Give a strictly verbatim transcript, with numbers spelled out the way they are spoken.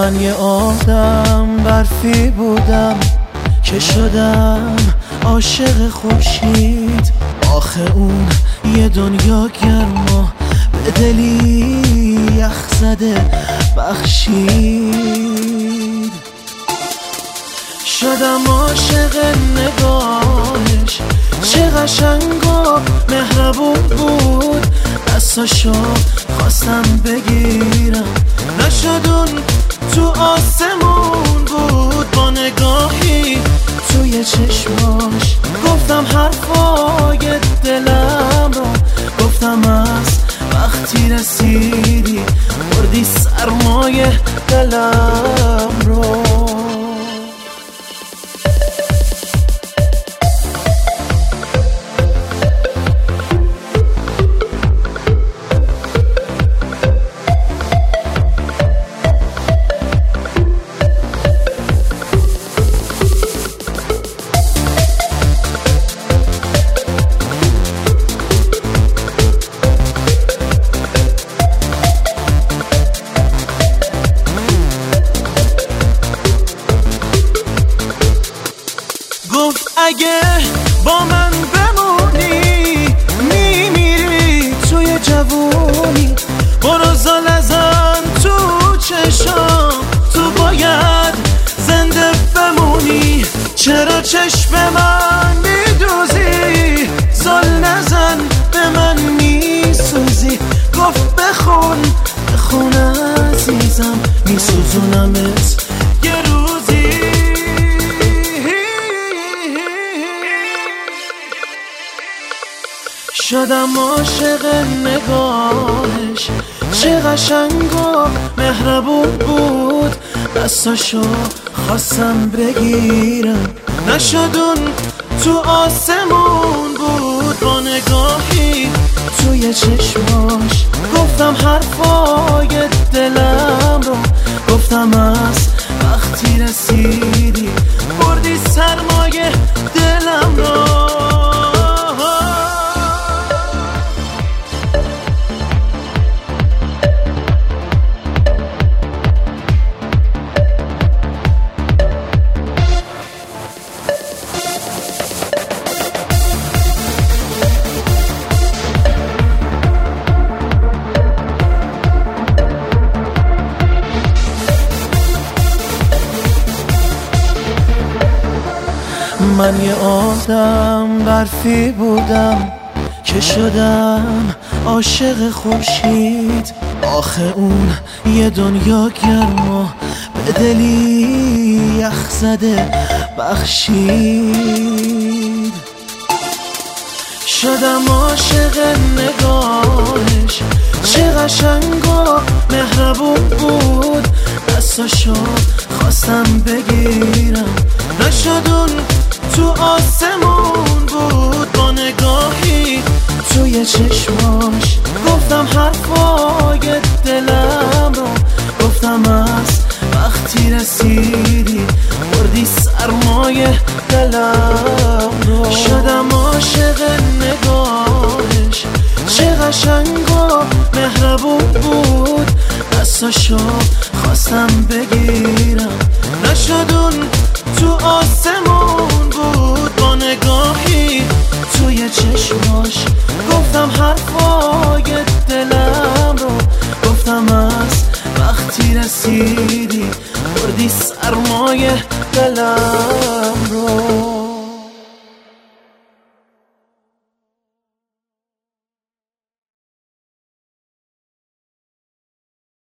من یه آدم برفی بودم که شدم عاشق خورشید. آخه اون یه دنیا گرما به دلی یخ زده بخشید. شدم عاشق نگاهش، چه قشنگ و مهربون بود. دستاشو خواستم بگیرم، نشد اون تو آسمون بود. با نگاهی توی چشماش گفتم حرفای دلم رو. گفتم از وقتی رسیدی بردی سرمایه دلم رو. گفت اگه با من بمونی میمیری توی جوونی. برو زل ازن تو چشام، تو باید زنده بمونی. چرا چشم من میدوزی، زل نزن به من میسوزی. گفت بخون بخون عزیزم، میسوزونمت یه روزی. شدم عاشق نگاهش، چه قشنگ و مهربون بود. دستاشو خواستم بگیرم، نشد اون تو آسمون بود. با نگاهی توی چشماش گفتم حرفای دلم رو. گفتم از وقتی رسیدی بردی سرمایه دلم رو. من یه آدم برفی بودم که شدم عاشق خورشید. آخه اون یه دنیا گرما به دلی یخ زده بخشید. شدم عاشق نگاهش، چه قشنگ و مهربون بود. دستاشو خواستم بگیرم، نشد اون تو آسمون بود. با نگاهی توی چشماش گفتم حرفای دلم رو. گفتم از وقتی رسیدی بردی سرمایه دلم رو. شدم عاشق نگاهش، چه قشنگ و مهربون بود. دستاشو خواستم بگیرم، نشد اون تو آسمون بود. با نگاهی توی چشماش گفتم حرفای دلم رو. گفتم از وقتی رسیدی بردی سرمایه دلم رو.